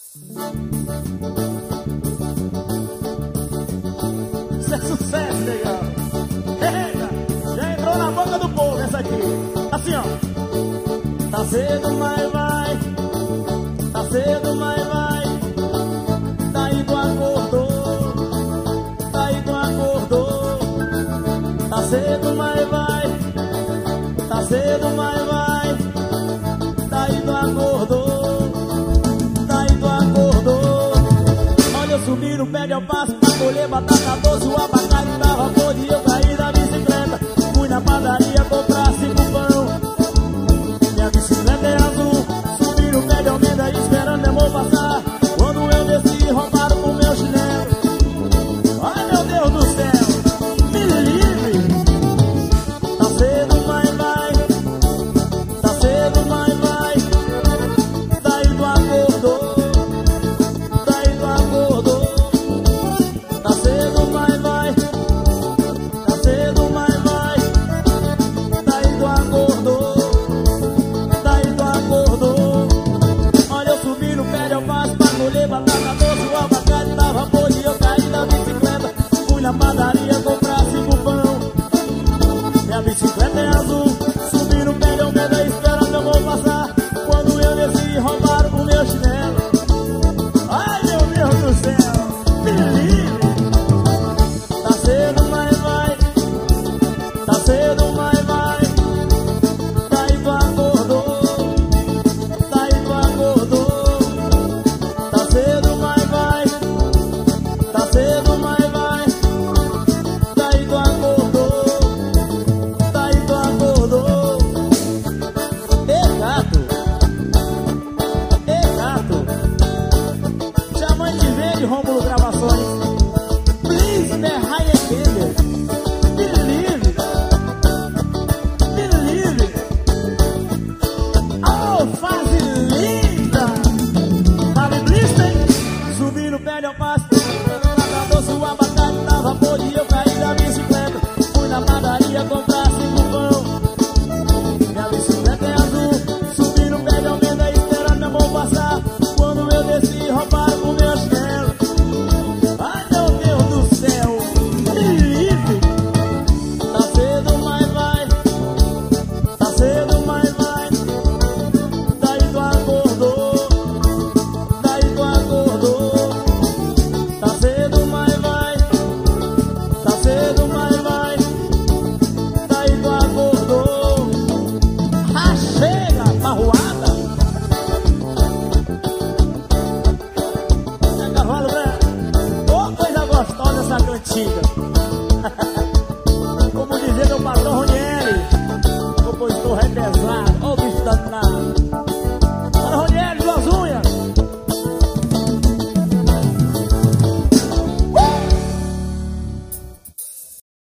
Isso é sucesso, legal. Eita, já entrou na boca do povo essa aqui. Assim, ó. Tá cedo, mas vai. Tá cedo, mas vai. Daí tu acordou. Daí tu acordou. Tá cedo, mas vai. Tá cedo, mas vai. Daí tu acordou. Daí tu acordou. Olha, eu subi no pé de alface pra colher batata doce. O abacate tava podre e eu caí da bicicleta. Fui na padaria comprar 5 pão. Minha bicicleta é azul. Subi no pé de almenda esperando meu amor passar. Quando eu desci, roubaram o meu chinelo. Ai, meu Deus do céu, me livre. Tá cedo, mas vai. Tá cedo, mas vai. Daí tu acordou. Daí tu acordou. Tá cedo, mas vai. Tá cedo, mas vai. Daí tu acordou. Daí tu acordou. Olha, eu subi no pé de alface pra colher batata doce. O abacate tava podre e eu caí da bicicleta. Fui na padaria comprar 5 pão. Minha bicicleta é azul. Subi no pé de almenda esperando eu vou passar. Quando eu desci, roubaram o meu chinelo. Ai, meu Deus do céu, me livre. Tá cedo, mas vai. Tá cedo, mas vai. Daí tu acordou. Daí tu acordou. Tá cedo, mas vai. Tá cedo, mas vai. Daí tu acordou. Daí tu acordou. Ei, gato. Ei, gato. Diamante Verde, Rômulo Gravações. Please, the high again. Believe. Believe. Oh, fase linda. Vale blister. Subi no pé de alface. Batata doce, o abacate tava podre e eu caí da bicicleta. Fui na padaria comprar 5 pão. Minha bicicleta é azul. Subi no pé de almenda esperando meu amor passar. Quando eu desci, roubaram o meu chinelo. Ai, meu Deus do céu, me livre. Tá cedo, mas vai. Tá cedo, mas vai. Daí tu acordou. Daí tu acordou. Tá cedo, mas vai. Tá cedo, mas vai. Daí tu acordou. Ah, chega, barroada. É cavalo branco. Ô, coisa gostosa essa cantiga. Como dizia meu patrão Ronieri, compositor repesado.